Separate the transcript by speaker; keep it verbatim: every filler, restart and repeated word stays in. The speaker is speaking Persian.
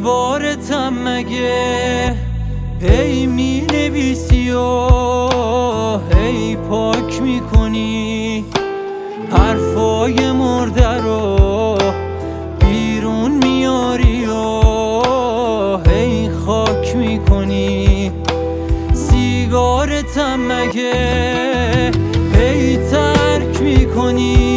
Speaker 1: دیوارتم مگه هی می نویسی و هی پاک میکنی، حرفای مرده رو بیرون میاری و هی خاک میکنی. سیگارتم مگه هی ترک میکنی،